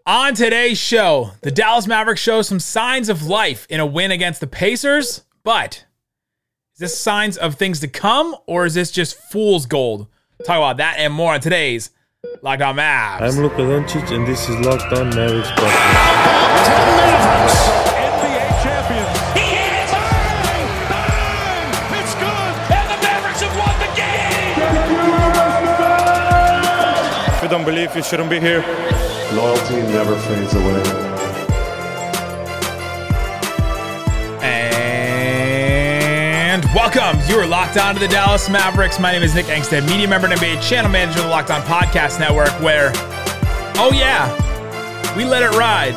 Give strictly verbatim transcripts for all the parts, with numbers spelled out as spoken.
On today's show, the Dallas Mavericks show some signs of life in a win against the Pacers, but is this signs of things to come, or is this just fool's gold? Talk about that and more on today's Locked On Mavs. I'm Luka Doncic, and this is Locked On Mavericks. N B A champions. He is bang, bang. It's good, and the Mavericks have won the game. If you don't believe, you shouldn't be here. Loyalty never fades away. And welcome. You are locked on to the Dallas Mavericks. My name is Nick Angstead, media member and N B A channel manager of the Locked On Podcast Network, where, oh yeah, we let it ride.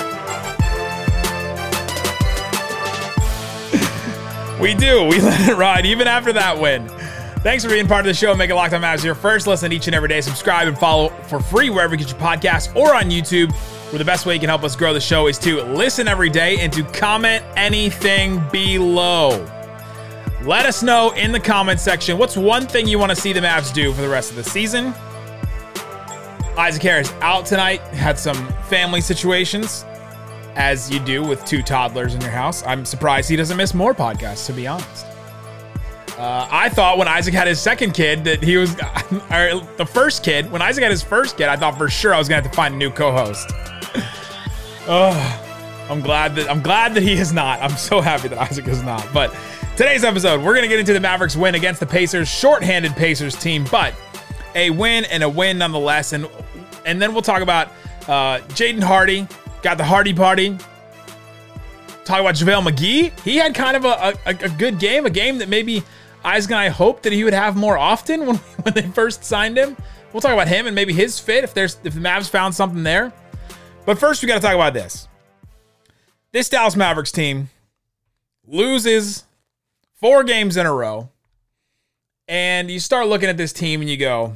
We do. We let it ride even after that win. Thanks for being part of the show. Make it Locked On Mavs your first listen each and every day. Subscribe and follow for free wherever you get your podcasts or on YouTube, where the best way you can help us grow the show is to listen every day and to comment anything below. Let us know in the comment section what's one thing you want to see the Mavs do for the rest of the season. Isaac Harris out tonight. Had some family situations, as you do with two toddlers in your house. I'm surprised he doesn't miss more podcasts, to be honest. Uh, I thought when Isaac had his second kid that he was, or the first kid, when Isaac had his first kid, I thought for sure I was gonna have to find a new co-host. Oh, I'm glad that I'm glad that he is not. I'm so happy that Isaac is not. But today's episode, we're gonna get into the Mavericks win against the Pacers, shorthanded Pacers team, but a win and a win nonetheless. And and then we'll talk about uh, Jaden Hardy, got the Hardy party. Talk about JaVale McGee. He had kind of a, a, a good game, a game that maybe Isaac and I hoped that he would have more often when, when they first signed him. We'll talk about him and maybe his fit if there's if the Mavs found something there. But first, we got to talk about this. This Dallas Mavericks team loses four games in a row, and you start looking at this team and you go,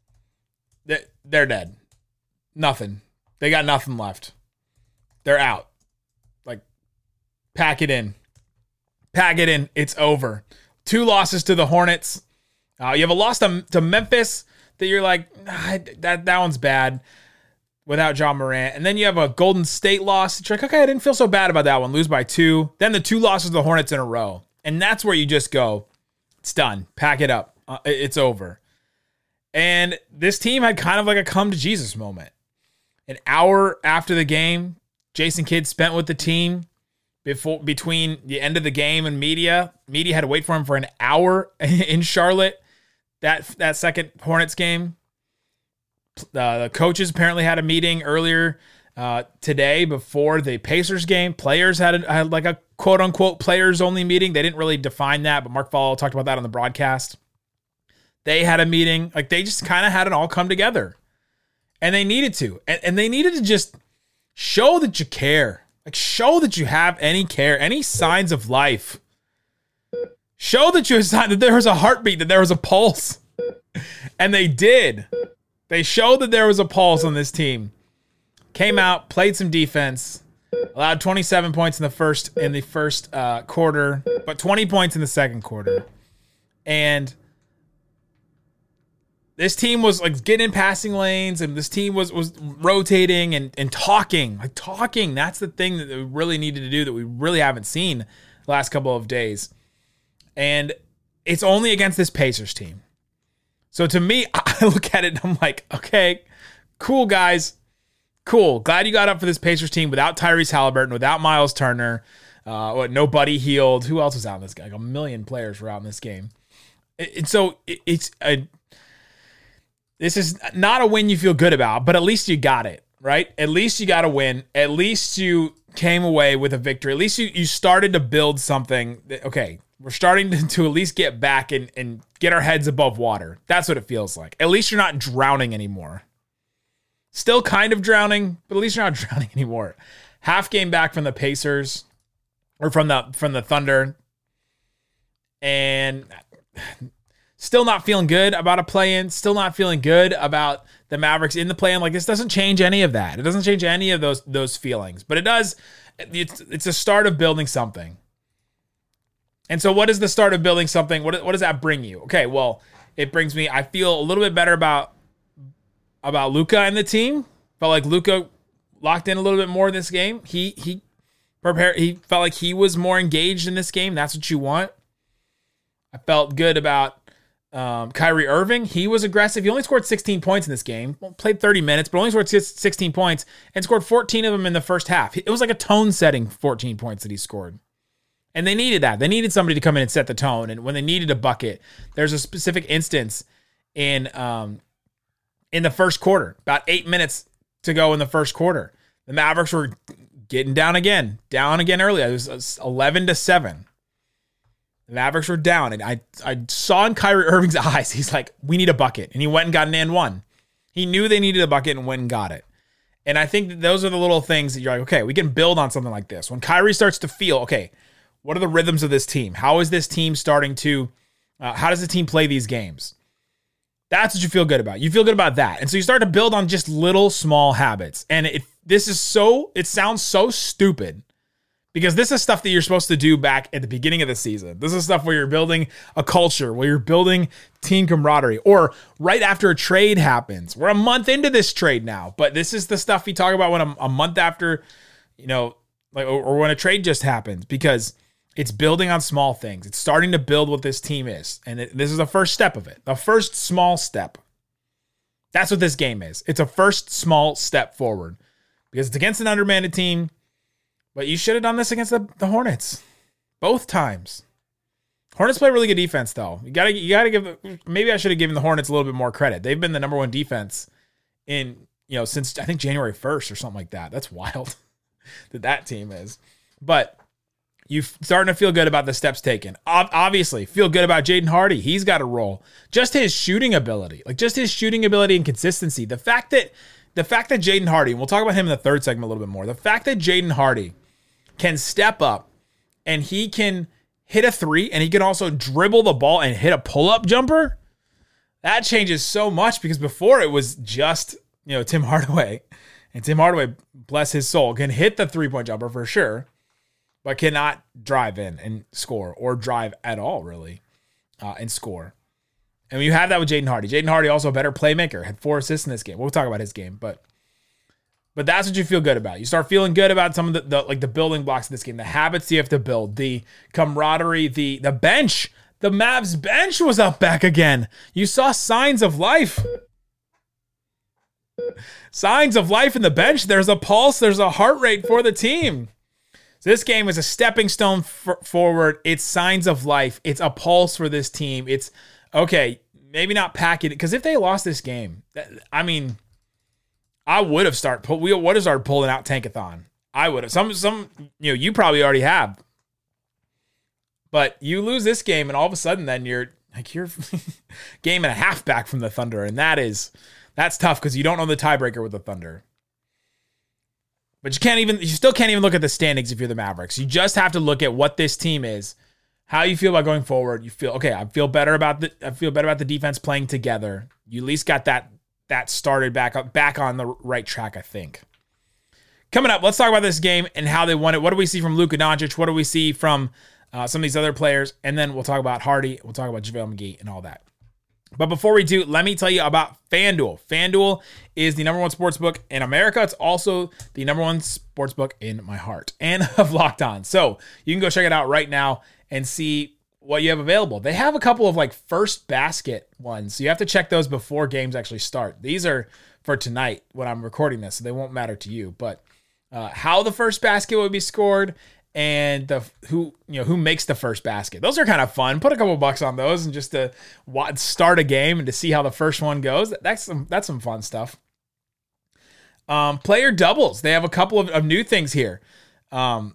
they're dead. Nothing. They got nothing left. They're out. Like, pack it in. Pack it in. It's over. Two losses to the Hornets. Uh, you have a loss to, to Memphis that you're like, ah, that, that one's bad without John Morant. And then you have a Golden State loss. It's like, okay, I didn't feel so bad about that one. Lose by two. Then the two losses to the Hornets in a row. And that's where you just go, it's done. Pack it up. Uh, it's over. And this team had kind of like a come to Jesus moment. An hour after the game, Jason Kidd spent with the team. Before between the end of the game and media, media had to wait for him for an hour in Charlotte. That that second Hornets game, uh, the coaches apparently had a meeting earlier uh, today before the Pacers game. Players had, a, had like a quote unquote players only meeting. They didn't really define that, but Mark Follow talked about that on the broadcast. They had a meeting, like they just kind of had it all come together, and they needed to, and, and they needed to just show that you care. Like, show that you have any care, any signs of life. Show that you that there was a heartbeat, that there was a pulse. And they did. They showed that there was a pulse on this team. Came out, played some defense, allowed twenty-seven points in the first in the first uh, quarter, but twenty points in the second quarter. And this team was like getting in passing lanes, and this team was was rotating and, and talking. Like talking, that's the thing that we really needed to do that we really haven't seen the last couple of days. And it's only against this Pacers team. So to me, I look at it and I'm like, okay, cool, guys. Cool. Glad you got up for this Pacers team without Tyrese Halliburton, without Miles Turner, uh, what, no Buddy Hield. Who else was out in this game? Like a million players were out in this game. And so it's a... This is not a win you feel good about, but at least you got it, right? At least you got a win. At least you came away with a victory. At least you, you started to build something. That, okay, we're starting to, to at least get back and, and get our heads above water. That's what it feels like. At least you're not drowning anymore. Still kind of drowning, but at least you're not drowning anymore. Half game back from the Pacers, or from the from the Thunder. And... Still not feeling good about a play-in. Still not feeling good about the Mavericks in the play-in. Like, this doesn't change any of that. It doesn't change any of those those feelings. But it does. It's, it's a start of building something. And so what is the start of building something? What, what does that bring you? Okay, well, it brings me, I feel a little bit better about, about Luka and the team. Felt like Luka locked in a little bit more in this game. He he prepared. He felt like he was more engaged in this game. That's what you want. I felt good about um, Kyrie Irving. He was aggressive. He only scored sixteen points in this game. Well, played thirty minutes, but only scored sixteen points and scored fourteen of them in the first half. It was like a tone-setting fourteen points that he scored. And they needed that. They needed somebody to come in and set the tone. And when they needed a bucket, there's a specific instance in um, in the first quarter, about eight minutes to go in the first quarter. The Mavericks were getting down again, down again early. It was eleven to seven. The Mavericks were down, and I, I saw in Kyrie Irving's eyes, he's like, we need a bucket. And he went and got an and one. He knew they needed a bucket and went and got it. And I think that those are the little things that you're like, okay, we can build on something like this. When Kyrie starts to feel, okay, what are the rhythms of this team? How is this team starting to, uh, how does the team play these games? That's what you feel good about. You feel good about that. And so you start to build on just little small habits. And it, this is so, it sounds so stupid because this is stuff that you're supposed to do back at the beginning of the season. This is stuff where you're building a culture, where you're building team camaraderie, or right after a trade happens. We're a month into this trade now, but this is the stuff we talk about when a, a month after, you know, like, or, or when a trade just happens, because it's building on small things. It's starting to build what this team is. And it, this is the first step of it. The first small step. That's what this game is. It's a first small step forward because it's against an undermanned team. But you should have done this against the, the Hornets. Both times. Hornets play really good defense, though. You gotta, you gotta give, maybe I should have given the Hornets a little bit more credit. They've been the number one defense in, you know, since I think January first or something like that. That's wild that that team is. But you're starting to feel good about the steps taken. Obviously, feel good about Jaden Hardy. He's got a role. Just his shooting ability, like just his shooting ability and consistency. The fact that, the fact that Jaden Hardy, and we'll talk about him in the third segment a little bit more. The fact that Jaden Hardy can step up and he can hit a three and he can also dribble the ball and hit a pull-up jumper, that changes so much because before it was just, you know, Tim Hardaway. And Tim Hardaway, bless his soul, can hit the three-point jumper for sure, but cannot drive in and score or drive at all, really, uh, and score. And you have that with Jaden Hardy. Jaden Hardy also a better playmaker, had four assists in this game. We'll talk about his game, but but that's what you feel good about. You start feeling good about some of the, the like the building blocks of this game, the habits you have to build, the camaraderie, the the bench. The Mavs bench was up back again. You saw signs of life. Signs of life in the bench. There's a pulse. There's a heart rate for the team. So this game is a stepping stone f- forward. It's signs of life. It's a pulse for this team. It's, okay, maybe not pack it. Because if they lost this game, I mean, I would have started, we would have started pulling out Tankathon. I would have. Some, some, you know, you probably already have. But you lose this game, and all of a sudden, then you're like you're game and a half back from the Thunder, and that is that's tough because you don't know the tiebreaker with the Thunder. But you can't even you still can't even look at the standings if you're the Mavericks. You just have to look at what this team is, how you feel about going forward. You feel okay. I feel better about the I feel better about the defense playing together. You at least got that that started back up back on the right track, I think. Coming up, let's talk about this game and how they won it. What do we see from Luka Doncic? What do we see from Uh, some of these other players, and then we'll talk about Hardy, we'll talk about JaVale McGee and all that. But before we do, let me tell you about FanDuel. FanDuel is the number one sports book in America. It's also the number one sports book in my heart and of Locked On. So you can go check it out right now and see what you have available. They have a couple of like first basket ones, so you have to check those before games actually start. These are for tonight when I'm recording this, so they won't matter to you. But uh, how the first basket would be scored and the who you know who makes the first basket. Those are kind of fun. Put a couple bucks on those and just to watch, start a game and to see how the first one goes. That's some that's some fun stuff. Um, player doubles. They have a couple of, of new things here, um,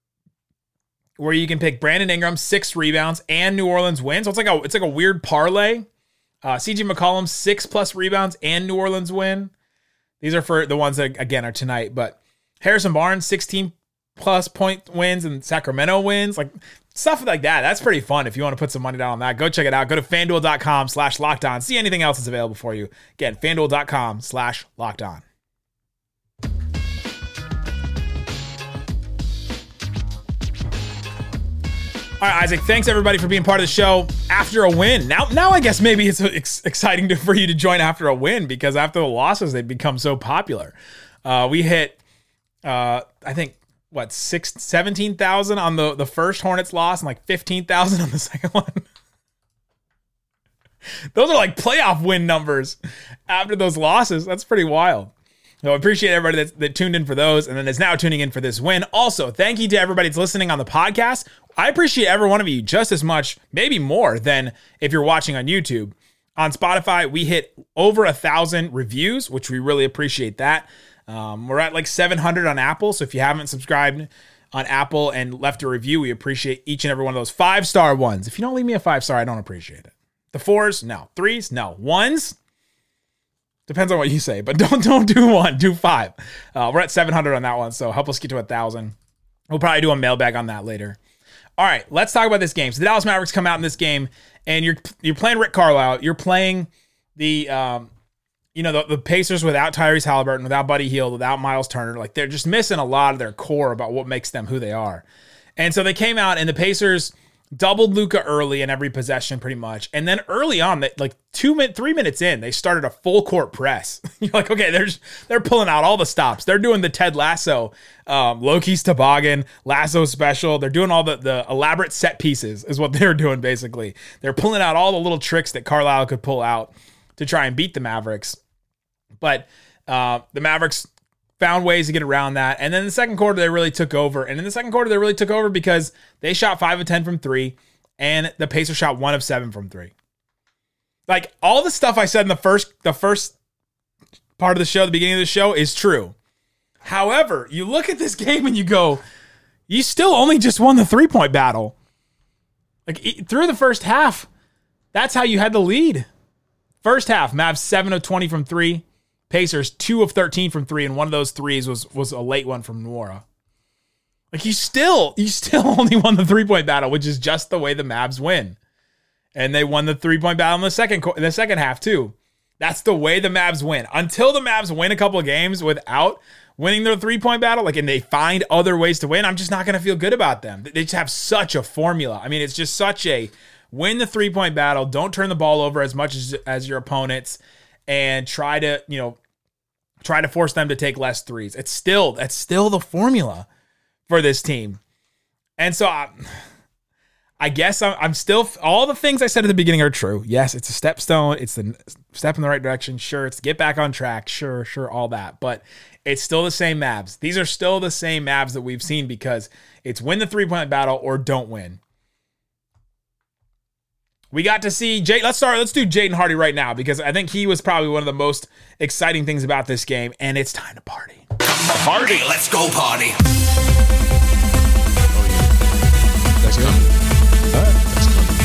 where you can pick Brandon Ingram six rebounds and New Orleans win. So it's like a it's like a weird parlay. Uh, C J McCollum six plus rebounds and New Orleans win. These are for the ones that again are tonight. But Harrison Barnes sixteen plus point wins and Sacramento wins, like stuff like that. That's pretty fun. If you want to put some money down on that, go check it out. Go to FanDuel.com slash locked on. See anything else that's available for you. Again, FanDuel.com slash locked on. All right, Isaac, thanks everybody for being part of the show after a win. Now, now I guess maybe it's ex- exciting to, for you to join after a win because after the losses, they've become so popular. Uh, we hit Uh, I think what six seventeen thousand on the the first Hornets loss and like fifteen thousand on the second one. Those are like playoff win numbers after those losses. That's pretty wild. So I appreciate everybody that, that tuned in for those and then is now tuning in for this win. Also, thank you to everybody that's listening on the podcast. I appreciate every one of you just as much, maybe more than if you're watching on YouTube. On Spotify, we hit over a thousand reviews, which we really appreciate that. Um, we're at like seven hundred on Apple. So if you haven't subscribed on Apple and left a review, we appreciate each and every one of those five-star ones. If you don't leave me a five-star, I don't appreciate it. The fours, no. Threes, no. Ones, depends on what you say, but don't don't do one, do five. Uh, we're at seven hundred on that one, so help us get to one thousand. We'll probably do a mailbag on that later. All right, let's talk about this game. So the Dallas Mavericks come out in this game, and you're you're playing Rick Carlisle. You're playing the um, you know the, the Pacers without Tyrese Halliburton, without Buddy Hield, without Miles Turner. Like they're just missing a lot of their core about what makes them who they are. And so they came out, and the Pacers doubled Luka early in every possession pretty much. And then early on, that like two minutes, three minutes in, they started a full court press. You're like, okay, they're, just, they're pulling out all the stops. They're doing the Ted Lasso, um, Loki's toboggan, Lasso special. They're doing all the, the elaborate set pieces is what they're doing basically. They're pulling out all the little tricks that Carlisle could pull out to try and beat the Mavericks. But uh, the Mavericks found ways to get around that. And then in the second quarter, they really took over. And in the second quarter, they really took over because they shot five of ten from three, and the Pacers shot one of seven from three. Like, all the stuff I said in the first the first part of the show, the beginning of the show, is true. However, you look at this game and you go, you still only just won the three-point battle. Like, through the first half, that's how you had the lead. First half, Mavs seven of twenty from three. Pacers two of thirteen from three, and one of those threes was was a late one from Nwora. Like you still, you still only won the three-point battle, which is just the way the Mavs win. And they won the three-point battle in the second in the second half too. That's the way the Mavs win. Until the Mavs win a couple of games without winning their three-point battle, like and they find other ways to win, I'm just not going to feel good about them. They just have such a formula. I mean, it's just such a win the three-point battle, don't turn the ball over as much as as your opponents, and try to, you know, try to force them to take less threes. It's still, that's still the formula for this team. And so I, I guess I'm, I'm still, all the things I said at the beginning are true. Yes, it's a stepstone. It's the step in the right direction. Sure, it's get back on track. Sure, sure, all that. But it's still the same Mavs. These are still the same Mavs that we've seen because it's win the three-point battle or don't win. We got to see Jay. Let's start. Let's do Jaden Hardy right now because I think he was probably one of the most exciting things about this game, and it's time to party. Party, let's go party. Let's go. All right, let's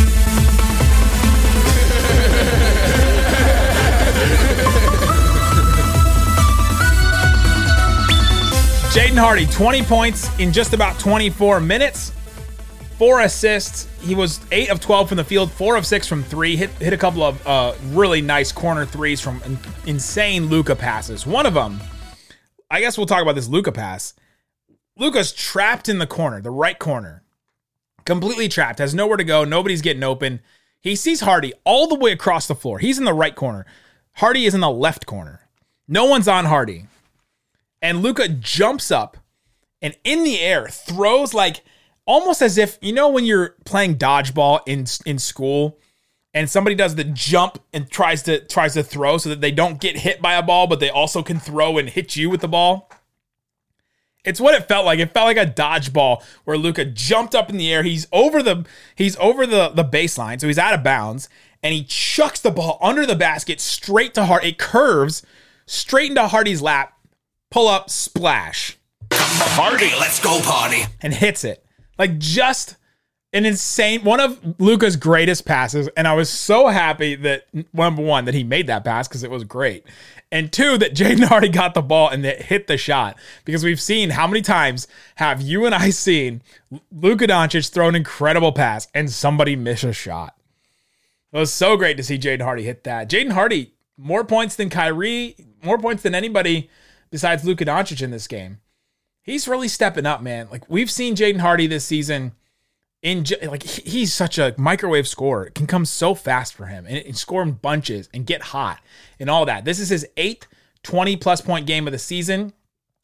go. Jaden Hardy, twenty points in just about twenty-four minutes. Four assists. He was eight of twelve from the field, four of six from three. Hit hit a couple of uh, really nice corner threes from in, insane Luka passes. One of them, I guess we'll talk about this Luka pass. Luka's trapped in the corner, the right corner. Completely trapped, has nowhere to go. Nobody's getting open. He sees Hardy all the way across the floor. He's in the right corner. Hardy is in the left corner. No one's on Hardy. And Luka jumps up and in the air throws like, almost as if, you know, when you're playing dodgeball in in school and somebody does the jump and tries to tries to throw so that they don't get hit by a ball, but they also can throw and hit you with the ball. It's what it felt like. It felt like a dodgeball where Luka jumped up in the air. He's over the he's over the, the baseline, so he's out of bounds, and he chucks the ball under the basket straight to Hardy. It curves straight into Hardy's lap. Pull up, splash. Party, let's go party. And hits it. Like just an insane, one of Luka's greatest passes. And I was so happy that, number one, that he made that pass because it was great. And two, that Jaden Hardy got the ball and that hit the shot. Because we've seen how many times have you and I seen Luka Doncic throw an incredible pass and somebody miss a shot. It was so great to see Jaden Hardy hit that. Jaden Hardy, more points than Kyrie, more points than anybody besides Luka Doncic in this game. He's really stepping up, man. Like we've seen Jaden Hardy this season in like he's such a microwave scorer. It can come so fast for him and, and score in bunches and get hot and all that. This is his eighth twenty plus point game of the season.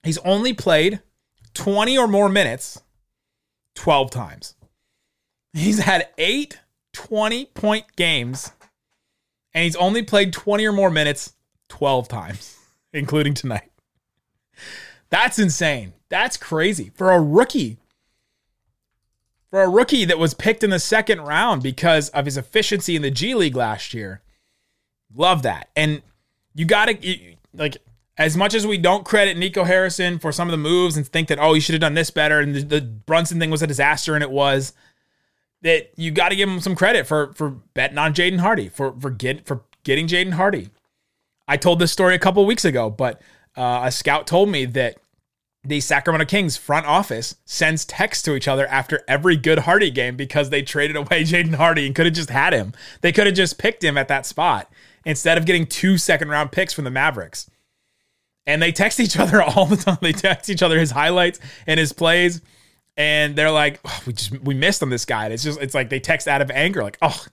He's only played twenty or more minutes twelve times. He's had eight twenty-point games, and he's only played twenty or more minutes twelve times, including tonight. That's insane. That's crazy. For a rookie, for a rookie that was picked in the second round because of his efficiency in the G League last year, love that. And you got to, like, as much as we don't credit Nico Harrison for some of the moves and think that, oh, he should have done this better, and the, the Brunson thing was a disaster, and it was, that you got to give him some credit for for betting on Jaden Hardy, for for get for getting Jaden Hardy. I told this story a couple weeks ago, but uh, a scout told me that the Sacramento Kings front office sends texts to each other after every good Hardy game because they traded away Jaden Hardy and could have just had him. They could have just picked him at that spot instead of getting two second round picks from the Mavericks. And they text each other all the time. They text each other his highlights and his plays. And they're like, oh, we just, we missed on this guy. And it's just, it's like they text out of anger, like, oh,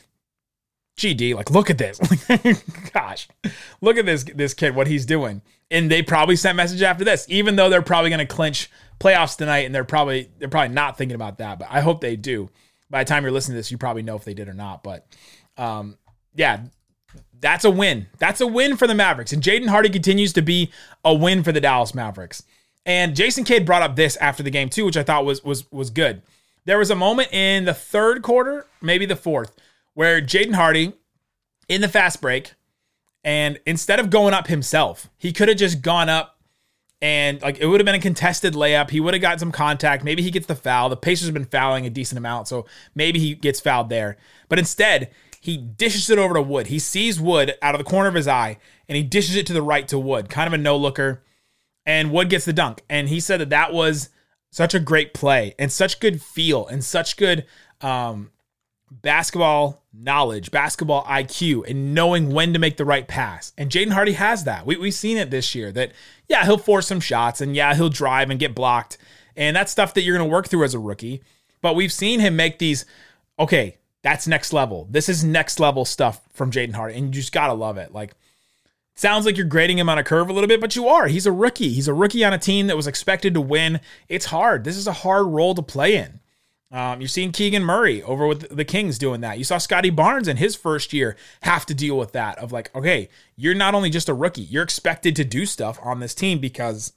G D, like, look at this. Gosh, look at this, this kid, what he's doing. And they probably sent message after this, even though they're probably going to clinch playoffs tonight. And they're probably, they're probably not thinking about that, but I hope they do. By the time you're listening to this, you probably know if they did or not. But um, yeah, that's a win. That's a win for the Mavericks. And Jaden Hardy continues to be a win for the Dallas Mavericks. And Jason Kidd brought up this after the game too, which I thought was was was good. There was a moment in the third quarter, maybe the fourth, where Jaden Hardy in the fast break, and instead of going up himself, he could have just gone up and, like, it would have been a contested layup. He would have got some contact. Maybe he gets the foul. The Pacers have been fouling a decent amount, so maybe he gets fouled there. But instead, he dishes it over to Wood. He sees Wood out of the corner of his eye, and he dishes it to the right to Wood, kind of a no-looker. And Wood gets the dunk. And he said that that was such a great play and such good feel and such good um, basketball knowledge, basketball I Q, and knowing when to make the right pass. And Jaden Hardy has that. We, we've seen it this year that, yeah, he'll force some shots, and yeah, he'll drive and get blocked. And that's stuff that you're going to work through as a rookie. But we've seen him make these, okay, that's next level. This is next level stuff from Jaden Hardy. And you just got to love it. Like, sounds like you're grading him on a curve a little bit, but you are. He's a rookie. He's a rookie on a team that was expected to win. It's hard. This is a hard role to play in. Um, you're seeing Keegan Murray over with the Kings doing that. You saw Scotty Barnes in his first year have to deal with that of like, okay, you're not only just a rookie, you're expected to do stuff on this team because,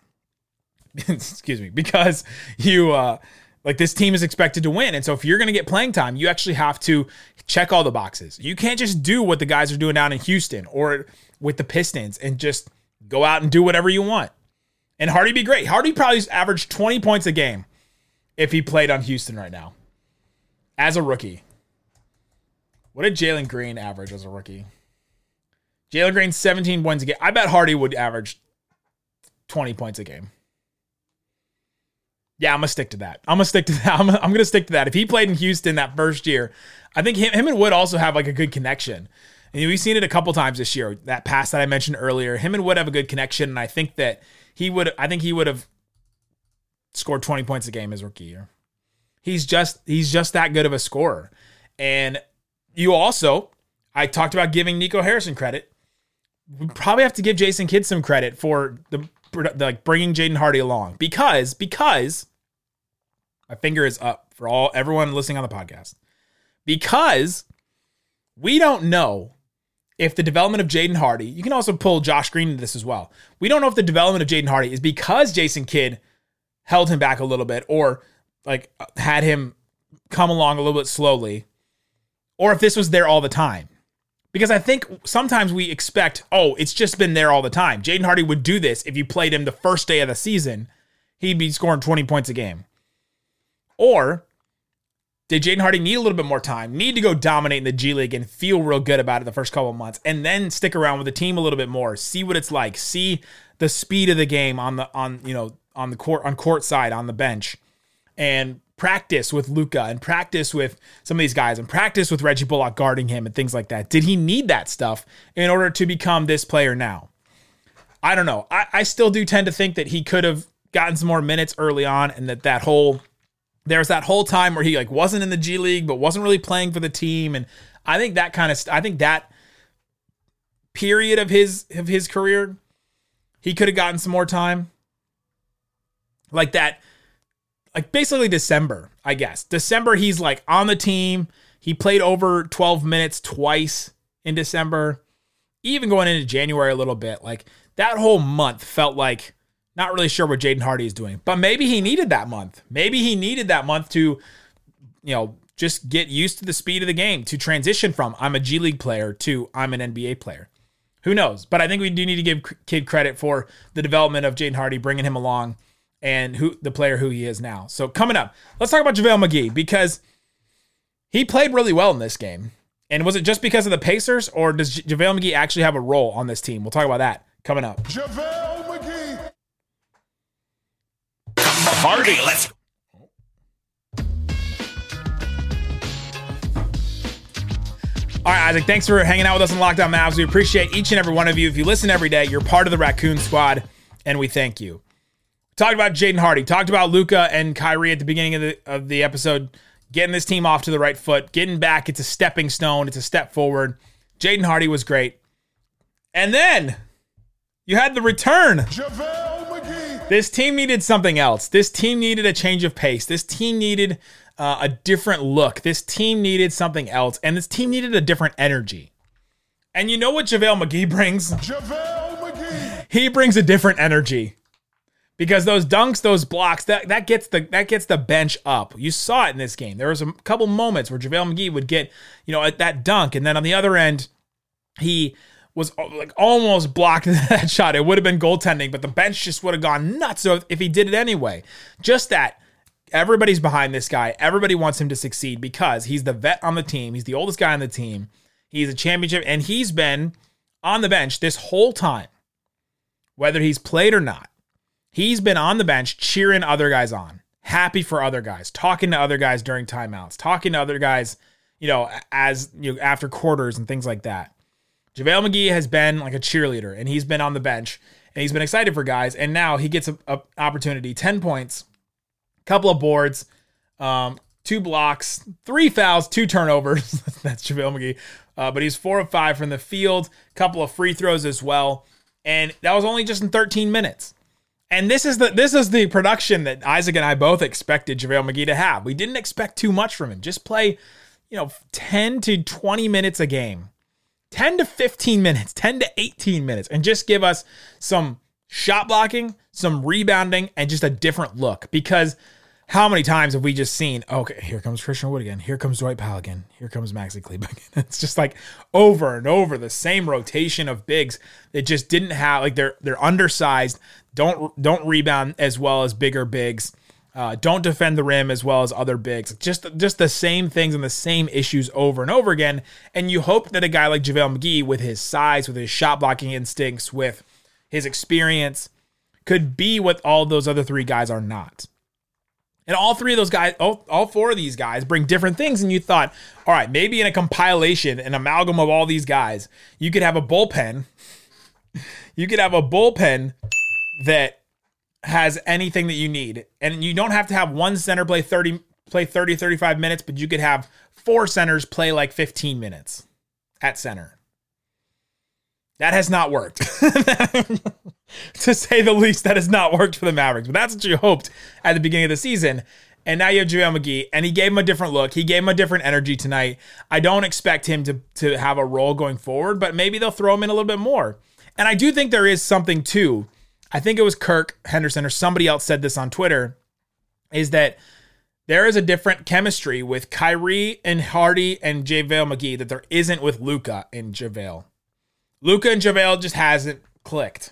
excuse me, because you, uh, like this team is expected to win. And so if you're going to get playing time, you actually have to check all the boxes. You can't just do what the guys are doing down in Houston or with the Pistons and just go out and do whatever you want. And Hardy be great. Hardy probably averaged twenty points a game if he played on Houston right now as a rookie. What did Jalen Green average as a rookie? Jalen Green, seventeen points a game. I bet Hardy would average twenty points a game. Yeah, I'm going to stick to that. I'm going to stick to that. I'm, I'm going to stick to that. If he played in Houston that first year, I think him, him and Wood also have like a good connection. And we've seen it a couple times this year. That pass that I mentioned earlier, him and Wood have a good connection, and I think that he would. I think he would have scored twenty points a game his rookie year. He's just he's just that good of a scorer. And you also, I talked about giving Nico Harrison credit. We probably have to give Jason Kidd some credit for the, the like bringing Jaden Hardy along because because my finger is up for all everyone listening on the podcast because we don't know if the development of Jaden Hardy, you can also pull Josh Green into this as well. We don't know if the development of Jaden Hardy is because Jason Kidd held him back a little bit or like had him come along a little bit slowly, or if this was there all the time. Because I think sometimes we expect, oh, it's just been there all the time. Jaden Hardy would do this if you played him the first day of the season. He'd be scoring twenty points a game. Or did Jaden Hardy need a little bit more time, need to go dominate in the G League and feel real good about it the first couple of months, and then stick around with the team a little bit more, see what it's like, see the speed of the game on the on you know on the court on court side on the bench, and practice with Luka and practice with some of these guys and practice with Reggie Bullock guarding him and things like that. Did he need that stuff in order to become this player now? I don't know. I, I still do tend to think that he could have gotten some more minutes early on, and that that whole there was that whole time where he like wasn't in the G League but wasn't really playing for the team, and I think that kind of I think that period of his of his career, he could have gotten some more time. like that, like basically December, I guess. December, he's like on the team. He played over twelve minutes twice in December, even going into January a little bit. Like that whole month felt like not really sure what Jaden Hardy is doing, but maybe he needed that month. Maybe he needed that month to, you know, just get used to the speed of the game, to transition from I'm a G League player to I'm an N B A player. Who knows? But I think we do need to give Kid credit for the development of Jaden Hardy, bringing him along, and who the player who he is now. So coming up, let's talk about JaVale McGee, because he played really well in this game. And was it just because of the Pacers, or does JaVale McGee actually have a role on this team? We'll talk about that coming up. JaVale McGee. Hardy, let's go. All right, Isaac, thanks for hanging out with us on Lockdown Mavs. We appreciate each and every one of you. If you listen every day, you're part of the Raccoon Squad, and we thank you. Talked about Jaden Hardy. Talked about Luka and Kyrie at the beginning of the of the episode, getting this team off to the right foot, getting back. It's a stepping stone. It's a step forward. Jaden Hardy was great. And then you had the return. JaVale McGee. This team needed something else. This team needed a change of pace. This team needed Uh, a different look. This team needed something else, and this team needed a different energy. And you know what JaVale McGee brings? JaVale McGee. He brings a different energy, because those dunks, those blocks, that that gets the that gets the bench up. You saw it in this game. There was a couple moments where JaVale McGee would get, you know, at that dunk, and then on the other end, he was like almost blocked that shot. It would have been goaltending, but the bench just would have gone nuts. So if, if he did it anyway, just that. Everybody's behind this guy. Everybody wants him to succeed because he's the vet on the team. He's the oldest guy on the team. He's a championship, and he's been on the bench this whole time, whether he's played or not. He's been on the bench cheering other guys on, happy for other guys, talking to other guys during timeouts, talking to other guys, you know, as you know, after quarters and things like that. JaVale McGee has been like a cheerleader, and he's been on the bench, and he's been excited for guys, and now he gets an opportunity, ten points, couple of boards, um, two blocks, three fouls, two turnovers. That's JaVale McGee. Uh, but he's four of five from the field, couple of free throws as well. And that was only just in thirteen minutes. And this is the this is the production that Isaac and I both expected JaVale McGee to have. We didn't expect too much from him. Just play, you know, ten to twenty minutes a game. ten to fifteen minutes, ten to eighteen minutes, and just give us some shot blocking, some rebounding, and just a different look. Because how many times have we just seen, okay, here comes Christian Wood again. Here comes Dwight Powell again. Here comes Maxi Kleber again. It's just like over and over the same rotation of bigs that just didn't have, like they're they're undersized, don't don't rebound as well as bigger bigs, uh, don't defend the rim as well as other bigs. Just, just the same things and the same issues over and over again. And you hope that a guy like JaVale McGee, with his size, with his shot blocking instincts, with his experience, could be what all those other three guys are not. And all three of those guys, all, all four of these guys bring different things. And you thought, all right, maybe in a compilation, an amalgam of all these guys, you could have a bullpen. You could have a bullpen that has anything that you need. And you don't have to have one center play thirty, play thirty, thirty-five minutes, but you could have four centers play like fifteen minutes at center. That has not worked. To say the least, that has not worked for the Mavericks. But that's what you hoped at the beginning of the season. And now you have JaVale McGee, and he gave him a different look. He gave him a different energy tonight. I don't expect him to, to have a role going forward, but maybe they'll throw him in a little bit more. And I do think there is something too. I think it was Kirk Henderson or somebody else said this on Twitter, is that there is a different chemistry with Kyrie and Hardy and JaVale McGee that there isn't with Luka and JaVale. Luka and JaVale just hasn't clicked.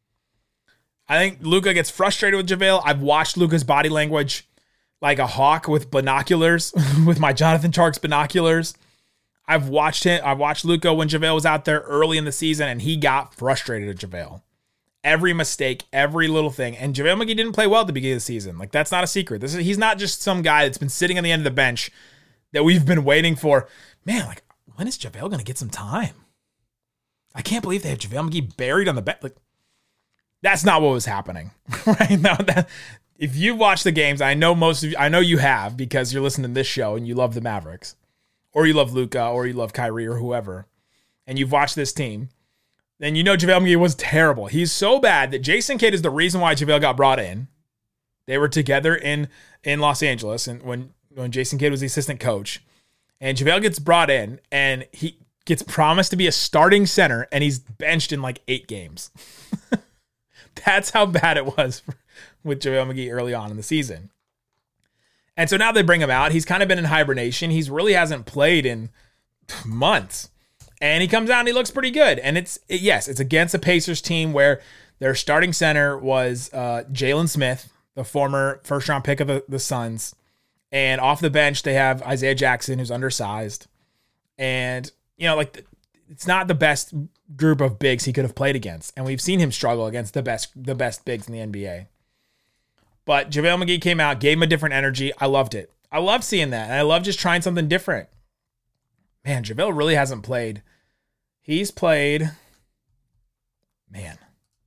I think Luka gets frustrated with JaVale. I've watched Luka's body language like a hawk with binoculars, with my Jonathan Tjarks binoculars. I've watched him. I watched Luka when JaVale was out there early in the season, and he got frustrated at JaVale. Every mistake, every little thing. And JaVale McGee didn't play well at the beginning of the season. Like, that's not a secret. This is he's not just some guy that's been sitting on the end of the bench that we've been waiting for. Man, like, when is JaVale going to get some time? I can't believe they have JaVale McGee buried on the bench. Like, that's not what was happening right now. That, if you watch the games, I know most of you, I know you have, because you're listening to this show and you love the Mavericks, or you love Luka, or you love Kyrie, or whoever, and you've watched this team, then you know JaVale McGee was terrible. He's so bad that Jason Kidd is the reason why JaVale got brought in. They were together in, in Los Angeles and when, when Jason Kidd was the assistant coach. And JaVale gets brought in and he gets promised to be a starting center and he's benched in like eight games. That's how bad it was for, with JaVale McGee early on in the season. And so now they bring him out. He's kind of been in hibernation. He's really hasn't played in months. And he comes out and he looks pretty good. And it's, it, yes, it's against a Pacers team where their starting center was uh, Jalen Smith, the former first round pick of the, the Suns. And off the bench, they have Isaiah Jackson, who's undersized. And, you know, like, it's not the best group of bigs he could have played against. And we've seen him struggle against the best the best bigs in the N B A. But JaVale McGee came out, gave him a different energy. I loved it. I love seeing that. And I love just trying something different. Man, JaVale really hasn't played. He's played, man.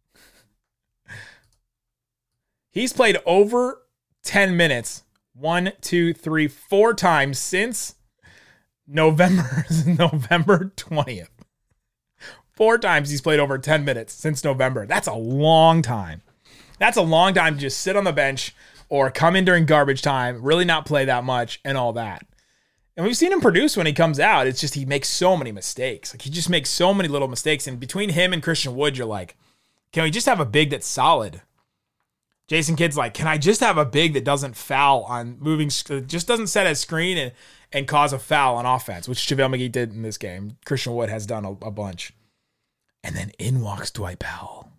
He's played over ten minutes. One, two, three, four times since November, November twentieth. Four times he's played over ten minutes since November. That's a long time. That's a long time to just sit on the bench or come in during garbage time, really not play that much and all that. And we've seen him produce when he comes out. It's just he makes so many mistakes. Like he just makes so many little mistakes. And between him and Christian Wood, you're like, can we just have a big that's solid? Jason Kidd's like, can I just have a big that doesn't foul on moving, just doesn't set a screen and, and cause a foul on offense, which JaVale McGee did in this game. Christian Wood has done a, a bunch. And then in walks Dwight Powell.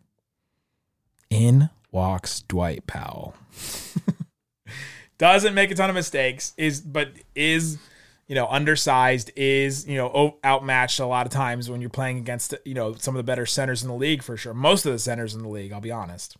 In walks Dwight Powell. Doesn't make a ton of mistakes, is but is, you know, undersized, is, you know, outmatched a lot of times when you're playing against, you know, some of the better centers in the league for sure. Most of the centers in the league, I'll be honest.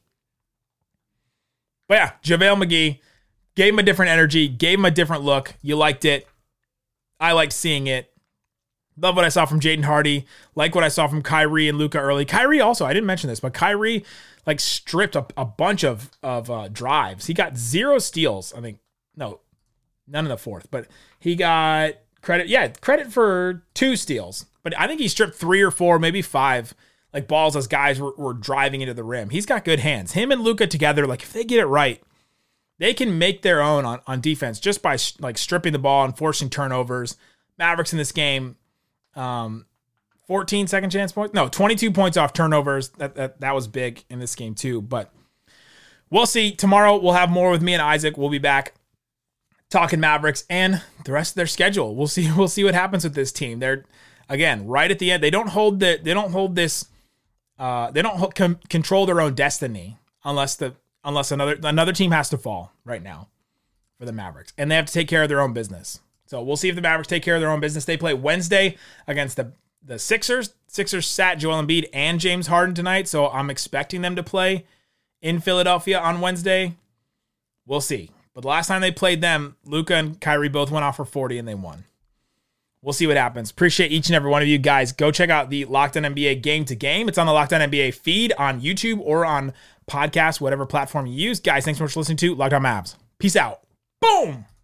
But yeah, JaVale McGee gave him a different energy, gave him a different look. You liked it. I liked seeing it. Love what I saw from Jaden Hardy. Like what I saw from Kyrie and Luka early. Kyrie also, I didn't mention this, but Kyrie like stripped a, a bunch of, of uh, drives. He got zero steals. I think, no, none in the fourth, but he got credit. Yeah, credit for two steals. But I think he stripped three or four, maybe five, like balls as guys were, were driving into the rim. He's got good hands. Him and Luka together, like if they get it right, they can make their own on, on defense just by like stripping the ball and forcing turnovers. Mavericks in this game, um, fourteen second chance points. No, twenty-two points off turnovers. That, that, that was big in this game too, but we'll see. Tomorrow we'll have more with me and Isaac. We'll be back talking Mavericks and the rest of their schedule. We'll see. We'll see what happens with this team. They're, again, right at the end. They don't hold the, they don't hold this, uh, they don't hold, com- control their own destiny unless the, unless another, another team has to fall right now for the Mavericks, and they have to take care of their own business. So we'll see if the Mavericks take care of their own business. They play Wednesday against the, the Sixers. Sixers sat Joel Embiid and James Harden tonight, so I'm expecting them to play in Philadelphia on Wednesday. We'll see. But the last time they played them, Luka and Kyrie both went off for forty and they won. We'll see what happens. Appreciate each and every one of you guys. Go check out the Locked On N B A Game to Game. It's on the Locked On N B A feed on YouTube or on podcast, whatever platform you use. Guys, thanks so much for listening to Locked On Mavs. Peace out. Boom!